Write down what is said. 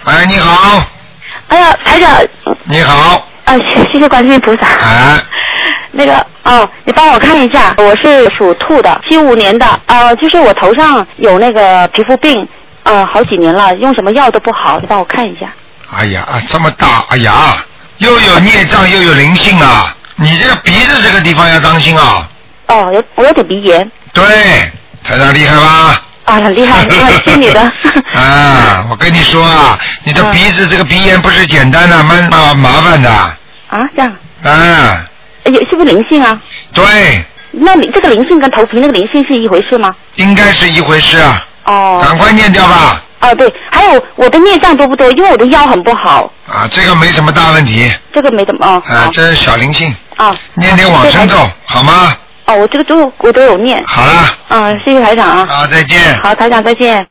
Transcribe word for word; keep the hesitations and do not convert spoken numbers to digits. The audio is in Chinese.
哎，你好。 哎呀，台长。 你好。 啊，谢谢观世音菩萨。 哎。 那个哦，你帮我看一下，我是属兔的，七五年的，呃，就是我头上有那个皮肤病，呃，好几年了，用什么药都不好，你帮我看一下。 哎呀啊，这么大，哎呀，又有孽障又有灵性啊！你这个鼻子这个地方要当心啊。 哦，有我有点鼻炎。 对，台长厉害吧？ 啊，很厉害，我听你的。 啊，我跟你说啊，你的鼻子这个鼻炎不是简单的，蛮麻麻烦的。 啊，这样。 啊。 有是不是灵性啊？ 对。 那你这个灵性跟头皮那个灵性是一回事吗？ 应该是一回事啊。 哦。 赶快念掉吧。 哦，对，还有我的孽障多不多？因为我的腰很不好。 啊，这个没什么大问题。 这个没怎么哦。 啊，这是小灵性。 啊。 念点往生咒，好吗？ 哦，我这个都我都有念。 好了。 嗯，谢谢台长啊。 好，再见。 好，台长再见。